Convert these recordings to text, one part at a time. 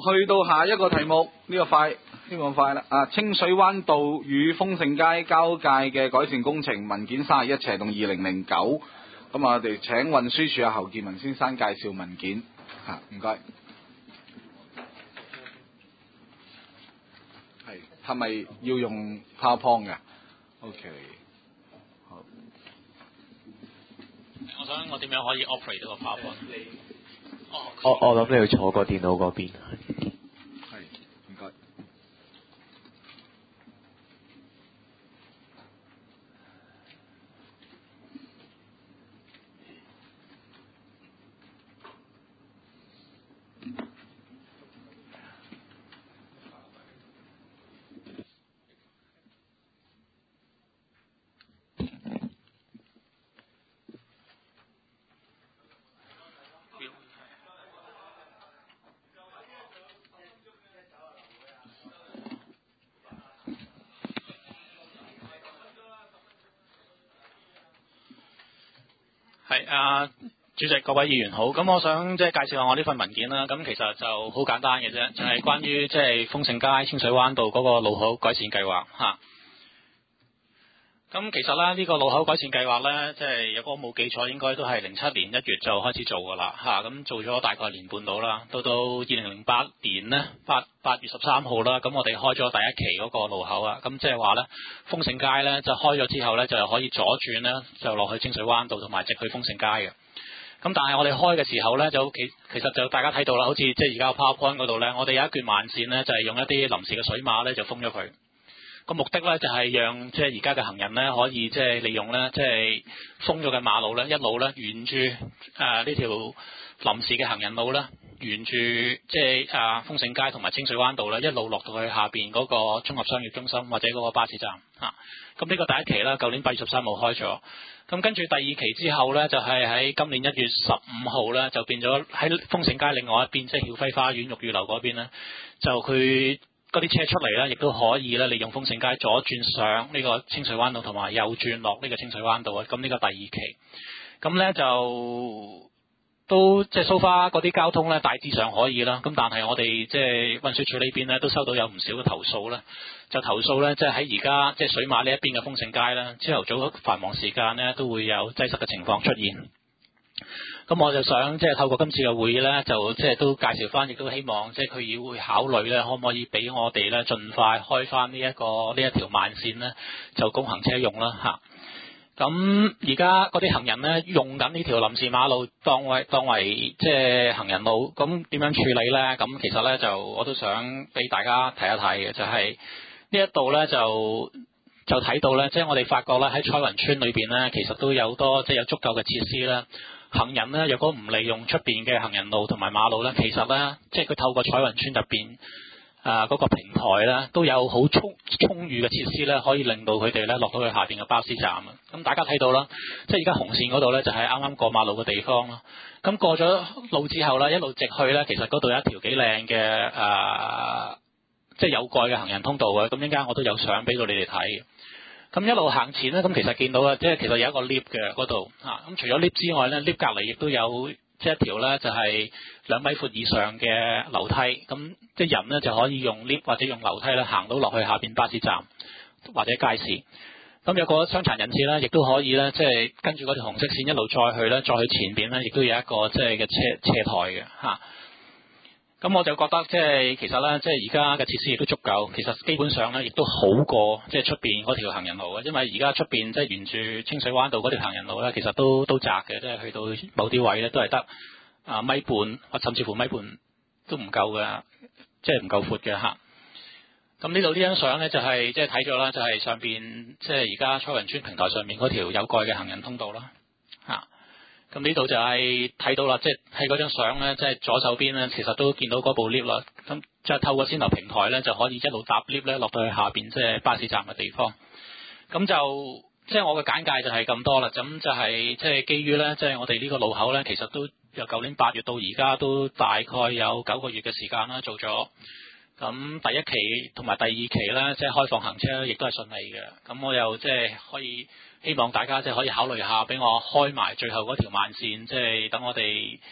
去到下一個題目，呢個快，呢個快啦。清水灣道與豐盛街交界嘅改善工程文件31/2009。咁我哋請運輸署侯建文先生介紹文件。唔該。係咪要用 PowerPoint 嘅 ？OK。好。 我點樣可以 operate 呢個 PowerPoint？ 我諗你要坐過電腦嗰邊。 係，唔該。 主席、各位議員好，咁我想介紹下我呢份文件啦。咁其實就好簡單嘅啫，就係關於豐盛街清水灣道嗰個路口改善計劃嚇。咁其實咧呢個路口改善計劃咧，如果我冇記錯，應該都係07年1月就開始做㗎啦嚇。咁做咗大概年半到啦，到2008年呢8月13號啦，咁我哋開咗第一期嗰個路口啊。咁即係話咧，豐盛街咧就開咗之後咧，就可以左轉咧就落去清水灣道同埋直去豐盛街嘅。咁但係我哋開嘅時候咧，就其實就大家睇到啦，好似而家個 PowerPoint 嗰度咧，我哋有一段慢線咧，就係用一啲臨時嘅水馬咧，就封咗佢。個目的咧就係讓而家嘅行人咧可以利用咧封咗嘅馬路咧，一路咧沿住呢條臨時嘅行人路咧，沿住豐盛街同埋清水灣道咧，一路落到去下邊嗰個綜合商業中心或者嗰個巴士站嚇。咁呢個第一期啦，舊年8月13號開咗。咁跟住第二期之後咧，就係喺今年1月15號咧，就變咗喺豐盛街另外一邊，曉輝花園玉宇樓嗰邊咧，就佢嗰啲車出嚟咧，亦都可以咧利用豐盛街左轉上呢個清水灣道，同埋右轉落呢個清水灣道啊。咁呢個第二期，咁咧就都so far嗰啲交通咧大致上可以啦。咁但係我哋運輸署呢邊咧都收到有唔少嘅投訴啦，就投訴咧喺而家水馬呢一邊嘅豐盛街咧，朝頭早繁忙時間咧都會有擠塞嘅情況出現。咁我就想透過今次嘅會議咧，就都介紹翻，亦都希望區議會考慮咧，可唔可以俾我哋咧盡快開翻呢一條慢線咧，就供行車用啦嚇。咁而家嗰啲行人咧用緊呢條臨時馬路當為行人路，咁點樣處理咧？咁其實咧就我都想俾大家睇一睇嘅，就係呢一度咧就睇到咧，我哋發覺咧喺彩雲村裏邊咧，其實都有多有足夠嘅設施啦。行人咧，若果唔利用出邊嘅行人路同埋馬路咧，其實咧佢透過彩雲村入邊嗰個平台咧，都有好充裕嘅設施咧，可以令到佢哋咧落到去下邊嘅巴士站啊。咁大家睇到啦，而家紅線嗰度咧就係啱啱過馬路嘅地方啦。咁過咗路之後咧，一路直去咧，其實嗰度有一條幾靚嘅有蓋嘅行人通道嘅。咁陣間我都有相俾到你哋睇嘅。咁一路行前咧，咁其實見到啦，其實有一個 lift 嘅嗰度嚇。咁除咗 lift 之外咧，lift 隔離亦都有一條咧就係2米闊以上嘅樓梯。咁人咧就可以用 lift 或者用樓梯咧行到落去下邊巴士站或者街市。咁有個傷殘人士咧，亦都可以咧跟住嗰條紅色線一路再去咧，再去前邊咧，亦都有一個嘅斜台嘅嚇。咁我就覺得其實咧而家嘅設施亦都足夠，其實基本上咧亦都好過出邊嗰條行人路嘅，因為而家出邊沿住清水灣道嗰條行人路咧，其實都窄嘅，去到某啲位咧都係得米半或甚至乎米半都唔夠嘅，唔夠闊嘅嚇。咁呢度呢張相咧就係睇咗啦，就係上邊而家彩雲村平台上面嗰條有蓋嘅行人通道啦嚇。咁呢度就係睇到啦，喺嗰張相咧，左手邊咧，其實都見到嗰部 lift 啦。咁透過先頭平台咧，就可以一路搭 lift 咧落到去下邊巴士站嘅地方。咁就我嘅簡介就係咁多啦。咁就係基於咧，我哋呢個路口咧，其實都由舊年8月到而家都大概有9個月嘅時間啦，做咗。咁第一期同埋第二期咧，開放行車亦都係順利嘅。咁我又可以希望大家可以考慮下，俾我開埋最後嗰條慢線，等我哋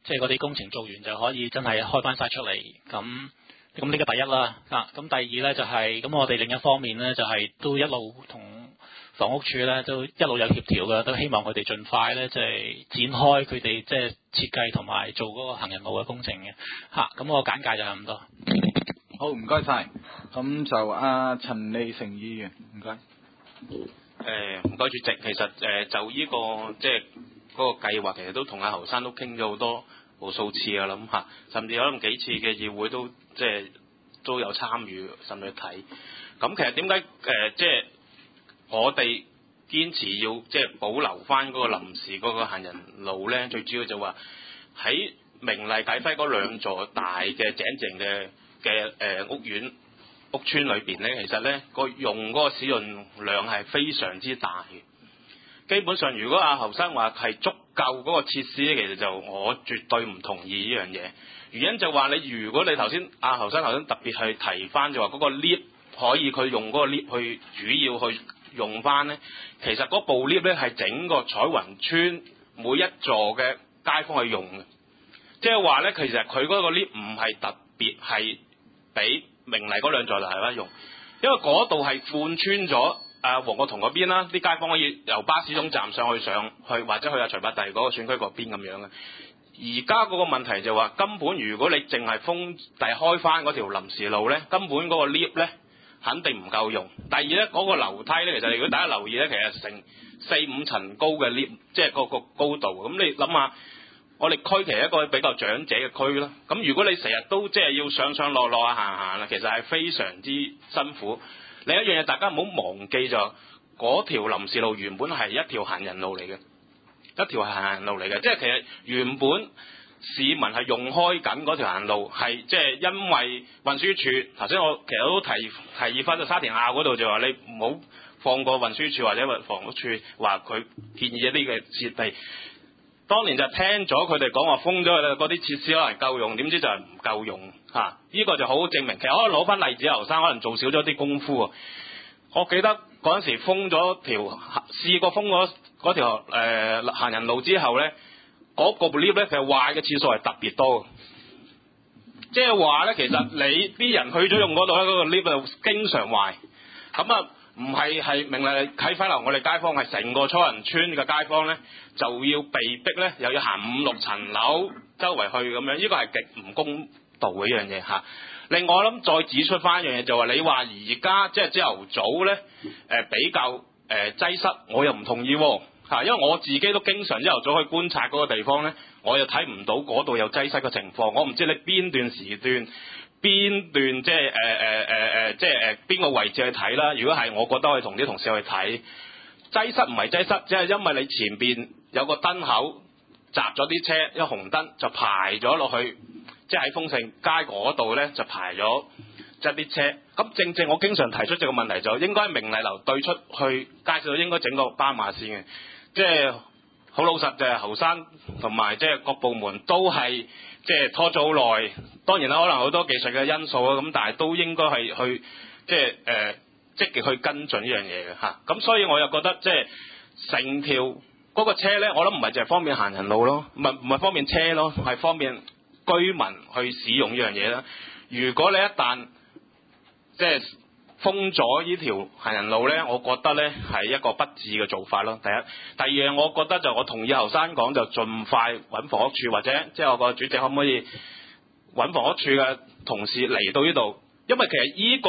即係嗰啲工程做完就可以真係開翻晒出嚟。咁呢個第一啦。咁第二呢，就係咁，我哋另一方面呢，就係都一路同房屋署呢都一路有協調嘅，都希望佢哋盡快呢，即係展開佢哋即係設計同埋做嗰個行人路嘅工程嘅。咁我簡介就係咁多。 好，唔該晒。咁就陳利成議員，唔該。 唔該主席，其實就呢個即係嗰個計劃，其實都同阿侯生都傾咗好多無數次㗎啦，咁甚至可能幾次嘅議會都即係都有參與，甚至睇。咁其實點解即係我哋堅持要即係保留翻嗰個臨時嗰個行人路咧？最主要就話喺明麗啟輝嗰兩座大嘅井靜嘅屋苑屋邨裏邊咧，其實咧用嗰個使用量係非常之大嘅。基本上，如果阿侯生話係足夠嗰個設施咧，其實就我絕對唔同意呢樣嘢。原因就話如果你頭先阿侯生頭先特別係提翻就話嗰個 lift 可以佢用嗰個 lift 去主要去用翻咧，其實嗰部 lift 咧係整個彩雲邨每一座嘅街坊去用嘅，即係話咧其實佢嗰個 lift 唔係特別係俾明麗嗰兩座大家用，因為嗰度係貫穿咗黃國同嗰邊啦，啲街坊可以由巴士總站上去或者去徐伯第嗰個選區嗰邊咁樣嘅。而家嗰個問題就話根本如果你淨係開翻嗰條臨時路咧，根本嗰個 lift 咧肯定唔夠用。第二咧嗰個樓梯咧，其實如果大家留意咧，其實成4-5層高嘅 lift， 即係個高度。咁你諗下，我哋區其實一個比較長者嘅區啦。咁如果你成日都即係要上上落落行啦，其實係非常之辛苦。另一樣嘢，大家唔好忘記就嗰條臨時路原本係一條行人路嚟嘅，即係其實原本市民係用開緊嗰條行人路，係即係因為運輸署頭先我其實都提議翻到沙田坳嗰度就話你唔好放過運輸署或者房屋署話佢建議一啲嘅設備。當年就聽咗佢哋講話封咗佢嗰啲設施可能夠用，點知就係唔夠用嚇。呢個就好證明，其實可以攞翻例子，侯生可能做少咗啲功夫啊。我記得嗰陣時試過封咗嗰條行人路之後咧，嗰個 lift 咧其實壞嘅次數係特別多，即係話咧其實你啲人去咗用嗰度咧，嗰個 lift 就經常壞。咁唔係明麗啟輝樓，我哋街坊係成個彩雲邨嘅街坊咧，就要被逼咧又要行5-6層樓周圍去咁樣，呢個係極唔公道嘅一樣嘢嚇。另外我諗再指出翻一樣嘢，就話你話而家即係朝頭早咧比較擠塞，我又唔同意喎嚇，因為我自己都經常朝頭早去觀察嗰個地方咧，我又睇唔到嗰度有擠塞嘅情況。我唔知你邊段時段邊段即係邊個位置去睇啦。如果係，我覺得我哋同啲同事去睇擠塞唔係擠塞，即係因為你前邊有個燈口閘咗啲車，一紅燈就排咗落去。即係喺豐盛街嗰度咧，就排咗即係啲車。咁正我經常提出這個問題，就應該明麗樓對出去街市度應該整個斑馬線嘅。即係好老實，就係侯生同埋即係各部門都係即係拖咗好耐。當然啦，可能好多技術嘅因素啊，咁但係都應該係去即係積極去跟進呢樣嘢嘅嚇。咁所以我又覺得即係成條嗰個車咧，我諗唔係淨係方便行人路咯，唔係方便車咯，係方便居民去使用呢樣嘢啦。如果你一旦即係封咗呢條行人路咧，我覺得咧係一個不智嘅做法咯。第一，第二樣我覺得就我同意侯生講，就盡快揾房屋處或者即係我個主席可唔可以揾房屋處嘅同事嚟到呢度，因為其實呢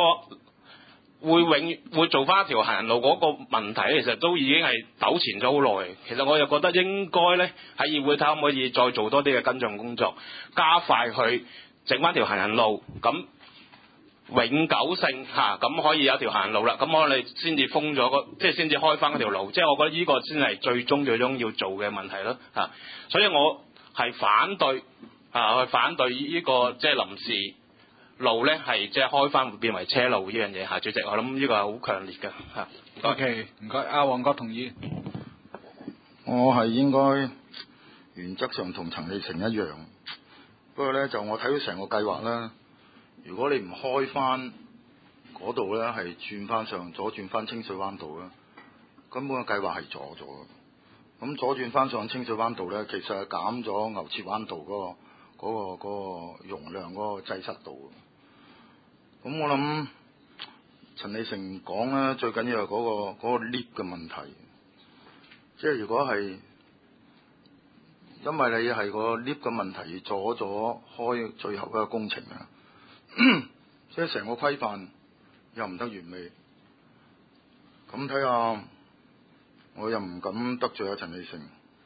個會做翻一條行人路嗰個問題，其實都已經係糾纏咗好耐。其實我又覺得應該咧喺議會睇可唔可以再做多啲嘅跟進工作，加快去整翻條行人路，咁永久性咁可以有條行人路啦。咁我哋先至封咗即係先至開翻嗰條路。即係我覺得呢個先係最終要做嘅問題咯嚇。所以我係反對去反對呢個即係臨時路咧係即係開翻變為車路呢樣嘢嚇。主席，我諗呢個係好強烈嘅嚇。 OK，唔該。阿黃國同意。 我係應該原則上同陳利成一樣，不過咧就我睇到成個計劃咧，如果你唔開翻嗰度咧，係轉翻上左轉翻清水灣道咧，根本個計劃係阻咗。 咁左轉翻上清水灣道咧，其實係減咗牛池灣道嗰個容量嗰個擠塞度。咁我諗陳李成講咧，最緊要係嗰個 lift 嘅問題。即係如果係因為你係個 lift 嘅問題而阻咗開最後一個工程啊，即係成個規範又唔得完美。咁睇下，我又唔敢得罪阿陳李成，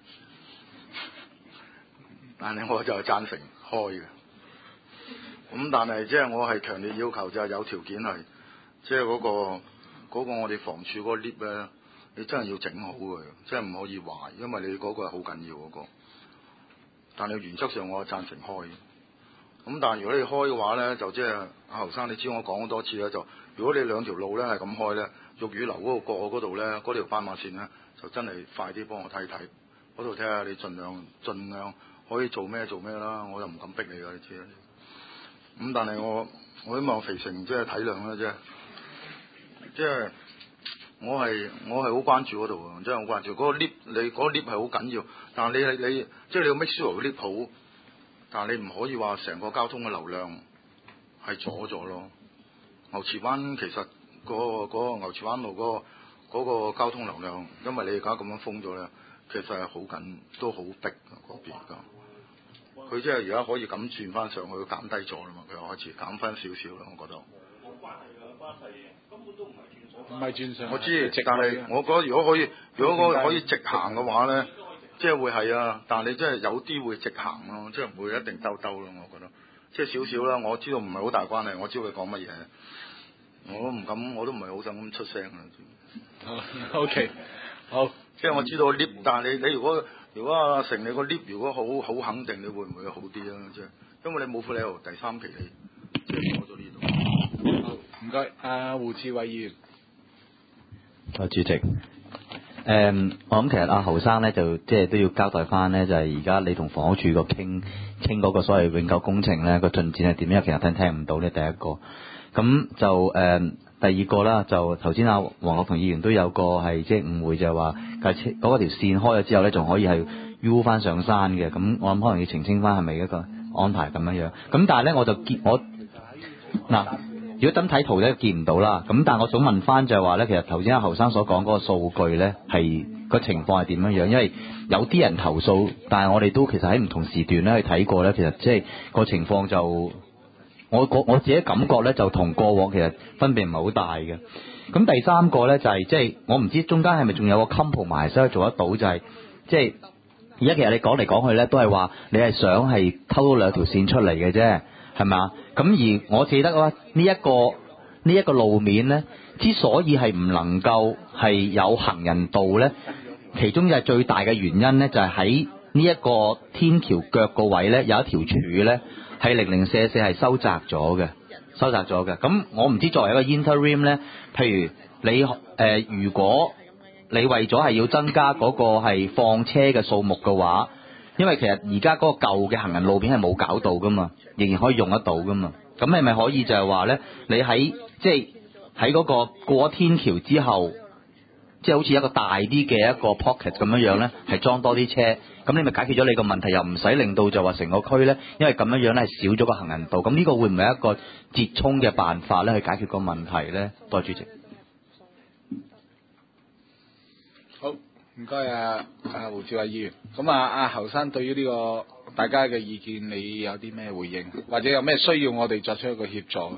但係我就係贊成開嘅。咁但係即係我係強烈要求就係有條件係，即係嗰個我哋房署嗰個 lift 咧，你真係要整好嘅，即係唔可以壞，因為你嗰個係好緊要嗰個。但係原則上我係贊成開嘅。咁但係如果你開嘅話咧，就即係阿侯生，你知我講好多次咧，就如果你兩條路咧係咁開咧，玉宇樓嗰個過嗰度咧，嗰條斑馬線咧，就真係快啲幫我睇睇，嗰度睇下你盡量可以做咩啦，我又唔敢逼你㗎，你知啦。咁但係我希望肥成即係體諒啦，即係我係好關注嗰度啊，真係好關注嗰個 lift， 你嗰個 lift 係好緊要，但係你即係你要 make sure 個 lift 好，但係你唔可以話成個交通嘅流量係阻咗咯。牛池灣其實嗰個牛池灣路嗰個交通流量，因為你而家咁樣封咗咧，其實係好緊，都好逼嗰邊㗎。佢即係而家可以咁轉翻上去，減低咗啦嘛，佢又開始減翻少少啦，我覺得。冇關係㗎，關係根本都唔係轉上。唔係轉上。我知，但係我覺得如果可以直行嘅話咧，即係會係啊，但係你真係有啲會直行咯，即係唔會一定兜咯，我覺得。即係少少啦，我知道唔係好大關係，我知道佢講乜嘢，我都唔敢，我都唔係好想咁出聲啊。 OK， 好， 即係我知道 lift， 但係你如果阿成你個 lift 如果好肯定，你會唔會好啲啊？即係因為你冇理由第三期你攞咗呢度。好，唔該，阿胡志偉議員。 主席。我諗其實阿侯生咧就即係都要交代翻咧，就係而家你同房屋署個傾嗰個所謂永久工程咧個進展係點樣？其實聽唔到咧，第一個。咁就第二個啦，就頭先阿黃國同議員都有個係即係誤會，就係話架車嗰條線開咗之後咧，仲可以係 U 翻上山嘅。咁我諗可能要澄清翻係咪一個安排咁樣樣。咁但係咧我嗱，如果等睇圖咧見唔到啦。咁但係我想問翻就係話咧，其實頭先阿侯生所講嗰個數據咧係個情況係點樣樣？因為有啲人投訴，但係我哋都其實喺唔同時段咧去睇過咧，其實即係個情況就。我自己感覺咧，就同過往其實分別唔係好大嘅。咁第三個咧就係即係我唔知中間係咪仲有個 compromise 所以做得到，就係即係而家其實你講嚟講去咧都係話你係想係溝到兩條線出嚟嘅啫，係咪啊？咁而我記得話呢一個路面咧，之所以係唔能夠係有行人道咧，其中就係最大嘅原因咧，就係喺呢一個天橋腳個位咧有一條柱咧。係零舍係收窄咗嘅。咁我唔知作為一個 interim 咧，譬如你如果你為咗係要增加嗰個係放車嘅數目嘅話，因為其實而家嗰個舊嘅行人路面係冇搞到噶嘛，仍然可以用得到噶嘛。咁係咪可以就係話咧，你喺即係喺嗰個過咗天橋之後，即係好似一個大啲嘅一個 pocket 咁樣咧，係裝多啲車。咁你咪解決咗你個問題，又唔使令到就話成個區咧，因為咁樣咧係少咗個行人道。咁呢個會唔會係一個折衷嘅辦法咧，去解決個問題咧？多謝主席。 好，唔該阿胡志偉議員。咁阿侯生對於呢個大家嘅意見，你有啲咩回應，或者有咩需要我哋作出一個協助？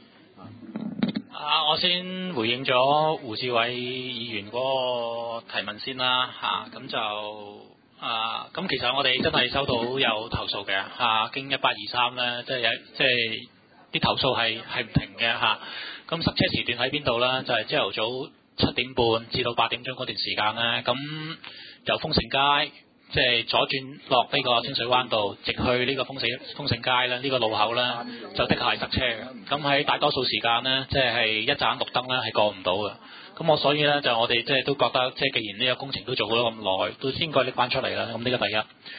我先回應咗胡志偉議員嗰個提問先啦，咁就。咁其實我哋真係收到有投訴嘅，經1823咧，即係啲投訴係唔停嘅嚇。咁塞車時段喺邊度咧？就係朝頭早7點半至到8點鐘嗰段時間咧。咁由豐盛街即係左轉落呢個清水灣道，直去呢個豐盛街咧，呢個路口咧就的確係塞車嘅。咁喺大多數時間咧，即係一盞綠燈咧係過唔到嘅。咁所以咧就我哋即係都覺得，即係既然呢個工程都做咗咁耐，都應該拎翻出嚟啦。咁呢個第一。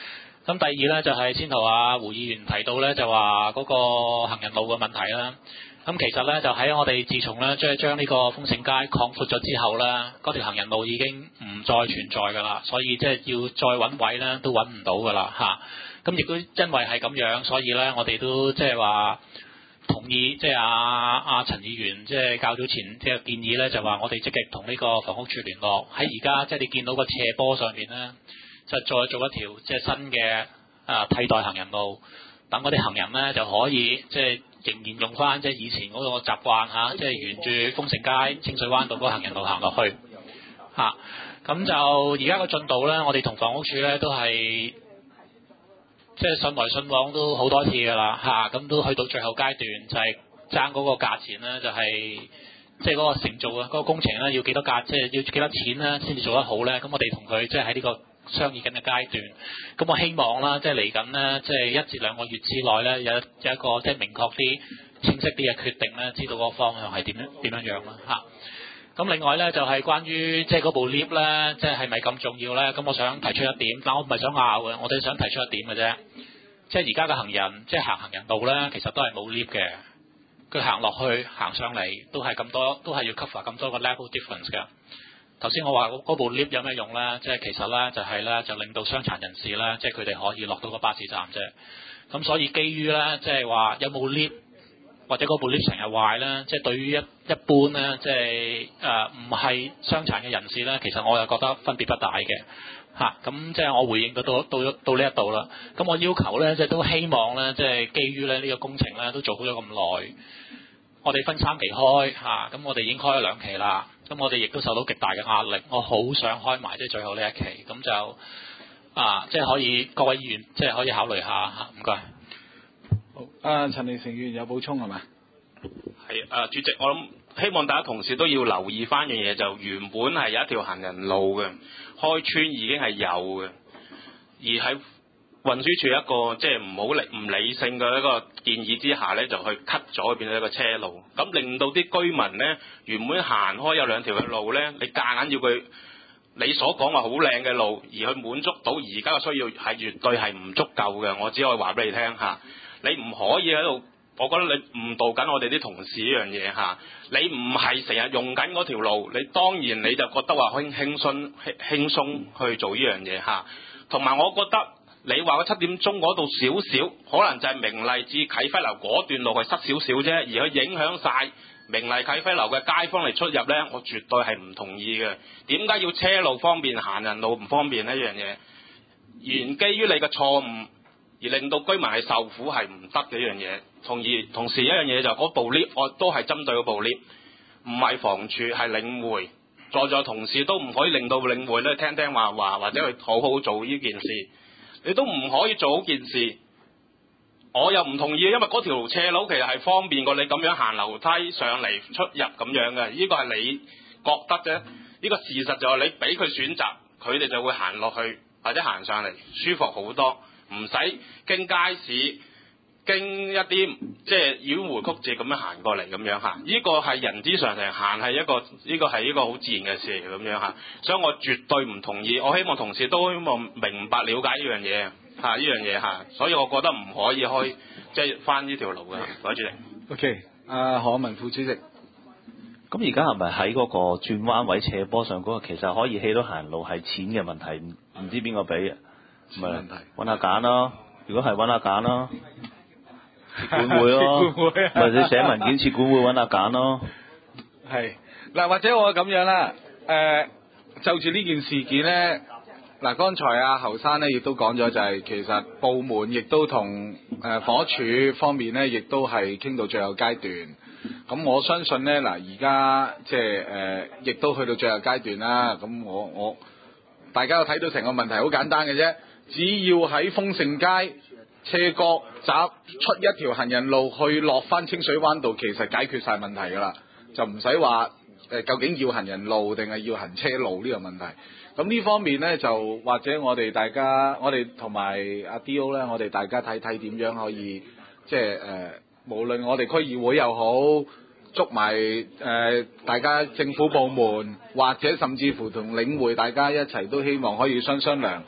咁第二呢，就係先頭胡議員提到呢，就話嗰個行人路嘅問題啦。咁其實呢，就喺我哋自從呢，即係將呢個豐盛街擴闊咗之後呢，嗰條行人路已經唔再存在㗎啦，所以即係要再揾位呢，都揾唔到㗎啦嚇。咁亦都因為係咁樣，所以呢，我哋都即係話同意即係阿陳議員即係較早前即係建議呢，就話我哋積極同呢個房屋處聯絡，喺而家即係你見到個斜坡上面呢，就再做一條即係新嘅替代行人路，等嗰啲行人呢，就可以即係仍然用翻即係以前嗰個習慣嚇，即係沿住豐盛街、清水灣道嗰個行人路行落去嚇。咁就而家個進度呢，我哋同房屋處呢都係即係信來信往都好多次㗎啦嚇，咁都去到最後階段就係爭嗰個價錢呢，就係即係嗰個承造啊嗰個工程呢，要幾多價，即係要幾多錢呢先至做得好呢？咁我哋同佢即係喺呢個商議緊嘅階段，咁我希望啦，即係嚟緊呢，即係1至2個月之內呢，有一個即係明確啲、清晰啲嘅決定呢，知道個方向係點樣啦嚇。咁另外呢，就係關於即係嗰部 lift 呢，即係咪咁重要呢？咁我想提出一點，但我唔係想拗嘅，我哋想提出一點嘅啫。即係而家嘅行人，即係行人路呢，其實都係冇 lift 嘅。佢行落去、行上嚟都係咁多，都係要 cover 咁多個 level difference 嘅。頭先我話嗰部 lift 有咩用呢？即係其實呢，就係呢，就令到傷殘人士呢，即係佢哋可以落到個巴士站啫。咁所以基於呢，即係話有冇 lift 或者嗰部 lift 成日壞呢，即係對於一般呢，即係唔係傷殘嘅人士呢，其實我又覺得分別不大嘅嚇。咁即係我回應到呢一度啦。咁我要求呢，即係都希望呢，即係基於呢個工程呢，都做好咗咁耐，我哋分3期開嚇，咁我哋已經開咗2期啦。咁我哋亦都受到極大嘅壓力，我好想開埋即係最後呢一期，咁就即係可以各位議員即係可以考慮下嚇，唔該。 好，陳利成議員有補充係咪？ 係主席，我諗希望大家同事都要留意翻樣嘢，就原本係有一條行人路嘅，開村已經係有嘅，而喺運輸署一個即係唔理性嘅一個建議之下呢，就去 cut 咗變咗一個車路，咁令到啲居民呢，原本行開有2條嘅路呢，你夾硬要佢你所講話好靚嘅路，而去滿足到而家嘅需要係絕對係唔足夠嘅，我只可以話俾你聽嚇，你唔可以喺度，我覺得你誤導緊我哋啲同事呢樣嘢嚇，你唔係成日用緊嗰條路，你當然你就覺得話輕鬆去做呢樣嘢嚇，同埋我覺得。你話個7點鐘嗰度少少，可能就係明麗至啟輝樓嗰段路係塞少少啫，而佢影響晒明麗啟輝樓嘅街坊嚟出入呢，我絕對係唔同意嘅。點解要車路方便，行人路唔方便呢？一樣嘢，原基於你嘅錯誤而令到居民係受苦係唔得嘅一樣嘢。同時一樣嘢就嗰部 lift，我都係針對嗰部 lift，唔係房署係領匯，在同事都唔可以令到領匯呢聽話或者去好好做呢件事。你都唔可以做好件事，我又唔同意，因為嗰條斜路其實係方便過你咁樣行樓梯上嚟出入咁樣嘅，呢個係你覺得啫。呢個事實就係你俾佢選擇，佢哋就會行落去或者行上嚟舒服好多，唔使經街市，經一啲即係迂迴曲折咁樣行過嚟咁樣嚇。呢個係人之常情，行係呢個係一個好自然嘅事嚟咁樣嚇。所以我絕對唔同意，我希望同事都希望明白了解呢樣嘢嚇，呢樣嘢嚇。所以我覺得唔可以開即係翻呢條路嘅，主席。 OK，何文副主席。 咁而家係咪喺嗰個轉彎位斜坡上嗰個其實可以起到行路係錢嘅問題？唔知邊個俾啊？咪揾下揀咯。如果係揾下揀咯。管會咯，或者寫文件設管會揾下揀咯。 係嗱，或者我咁樣啦，就住呢件事件呢，嗱，剛才侯生呢亦都講咗，就係其實部門亦都同房屋署方面呢，亦都係傾到最後階段。咁我相信呢，嗱，而家即係亦都去到最後階段啦。咁我大家都睇到成個問題好簡單嘅啫，只要喺豐盛街斜角斬出一條行人路去落翻清水灣道，其實解決晒問題㗎啦，就唔使話究竟要行人路定係要行車路呢個問題。咁呢方面呢，就或者我哋同埋阿 D.O. 呢，我哋大家睇睇點樣可以即係無論我哋區議會又好，捉埋大家政府部門，或者甚至乎同領匯大家一齊都希望可以商量。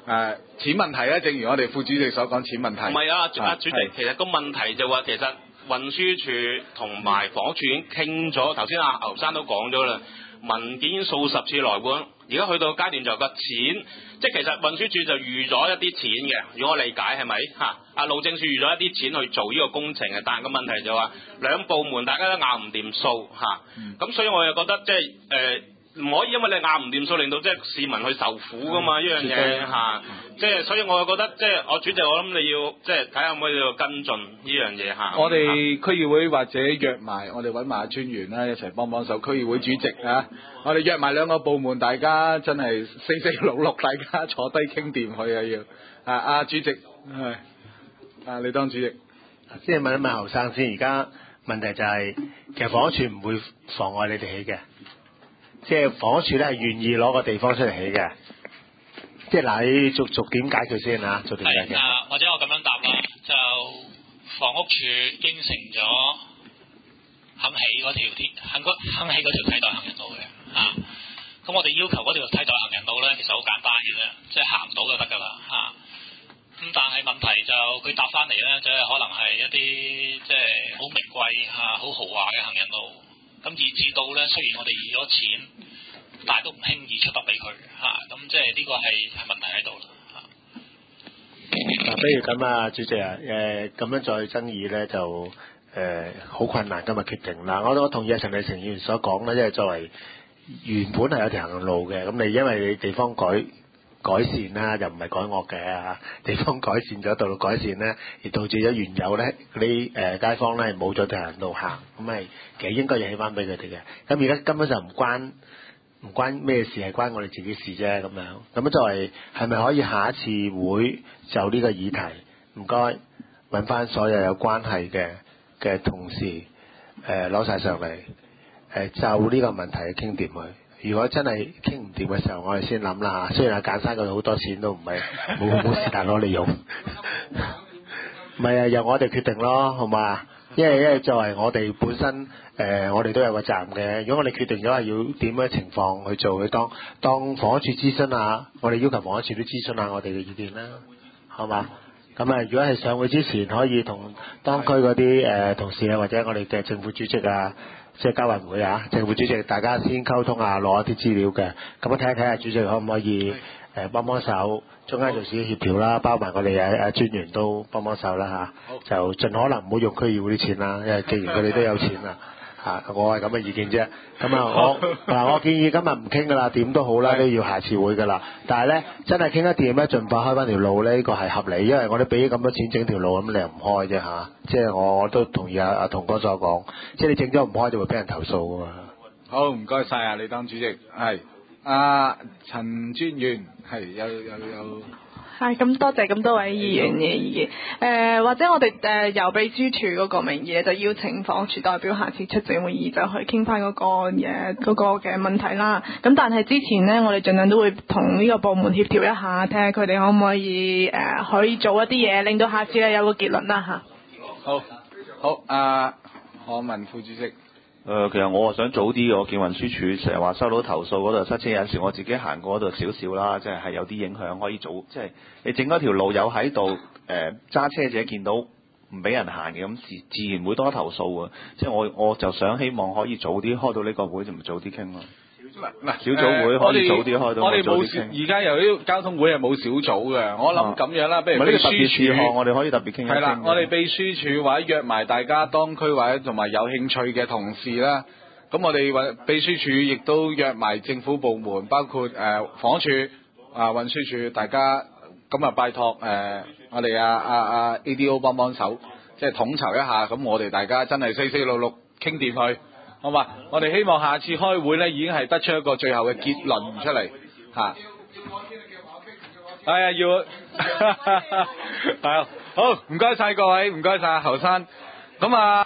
錢問題咧，正如我哋副主席所講，錢問題。 唔係啊，主席，其實個問題就話其實運輸署同埋房屋署已經傾咗，頭先阿牛生都講咗啦，文件數十次來本，而家去到階段就個錢，即係其實運輸署就預咗一啲錢嘅，如果我理解係咪嚇？阿路政署預咗一啲錢去做呢個工程嘅，但係個問題就話兩部門大家都拗唔掂數嚇，咁所以我又覺得即係唔可以因為你拗唔掂數，令到即係市民去受苦噶嘛，呢樣嘢嚇，即係所以我又覺得即係我主席，我諗你要即係睇下可唔可以跟進呢樣嘢嚇。 我哋區議會或者約埋我哋揾埋專員啦，一齊幫手。區議會主席啊，我哋約埋兩個部門，大家真係4466，大家坐低傾掂佢啊要阿主席係你當主席。 先問一問後生先，而家問題就係、其實房屋署唔會妨礙你哋起嘅。即係房屋署咧係願意攞個地方出嚟起嘅，即係嗱，你逐點解決先啊？逐點解決？ 或者我咁樣答啦，就房屋署應承咗肯起嗰條肯起嗰條替代行人路嘅嚇。咁我哋要求嗰條替代行人路咧，其實好簡單嘅啫，即係行到就得㗎啦嚇。咁但係問題就佢答翻嚟咧，就係可能係一啲即係好名貴嚇、好豪華嘅行人路。咁以至到咧，雖然我哋預咗錢，但係都唔輕易出得俾佢嚇。咁即係呢個係問題喺度啦嚇。 不如咁啊，主席啊，咁樣再爭議咧就好困難今日決定啦。我同意阿陳麗成議員所講咧，即係作為原本係有條行路嘅，咁你因為你地方改善啦，又唔係改惡嘅嚇，地方改善咗，道路改善咧，而導致咗原有咧嗰啲街坊咧冇咗條行路行，咁係其實應該要起翻俾佢哋嘅。咁而家根本就唔關咩事，係關我哋自己事啫咁樣。咁作為係咪可以下一次會就呢個議題，唔該揾翻所有有關係嘅同事攞晒上嚟，就呢個問題去傾掂佢。如果真係傾唔掂嘅時候，我哋先諗啦嚇。雖然阿簡生嗰度好多錢都唔係冇時間攞嚟用，唔係啊，由我哋決定咯，好嘛？因為作為我哋本身我哋都有個責任嘅。如果我哋決定咗係要點樣情況去做，去當房屋署諮詢下，我哋要求房屋署都諮詢下我哋嘅意見啦，好嘛？咁如果係上會之前，可以同當區嗰啲同事啊，或者我哋嘅政府主席啊。即係交委會啊，政府主席大家先溝通下，攞一啲資料嘅，咁樣睇一睇下主席可唔可以幫手，中間做少少協調啦，包埋我哋專員都幫手啦嚇，就盡可能唔好用區議會啲錢啦，因為既然佢哋都有錢啦嚇，我係咁嘅意見啫。咁我建議今日唔傾噶啦，點都好啦，都要下次會噶啦。但係咧真係傾得掂咧，盡快開翻條路咧，呢個係合理，因為我哋俾咗咁多錢整條路，咁你又唔開啫嚇。即係我都同意阿同哥所講，即係你整咗唔開就會俾人投訴噶嘛。 好，唔該晒啊，你當主席係陳專員係有。 係咁多謝咁多位議員嘅意見，或者我哋由秘書處嗰個名義咧，就邀請房屋署代表下次出席會議，就去傾翻嗰個嘅問題啦。咁但係之前呢，我哋盡量都會同呢個部門協調一下，睇下佢哋可唔可以可以做一啲嘢，令到下次咧有個結論啦嚇。 好，何文副主席。 其實我想早啲，我見運輸署成日話收到投訴嗰度塞車，有陣時我自己行過嗰度少少啦，即係有啲影響，可以早，即係你整嗰條路有喺度，揸車者見到唔俾人行嘅，咁自然會多投訴啊！即係我就想希望可以早啲開到呢個會，就咪早啲傾咯。小組會可以早啲開到， 我哋冇而家由呢個交通會係冇小組嘅，我諗咁樣啦，不如秘書處我哋可以特別傾一傾。 係啦，我哋秘書處或者約埋大家當區或者同埋有興趣嘅同事啦，咁我哋秘書處亦都約埋政府部門，包括房屋署、運輸署，大家咁拜託我哋ADO 幫手，即係統籌一下，咁我哋大家真係4466傾掂佢。好嘛，我哋希望下次開會咧，已經係得出一個最後嘅結論出嚟嚇。要係好，唔該晒各位，唔該晒侯生。咁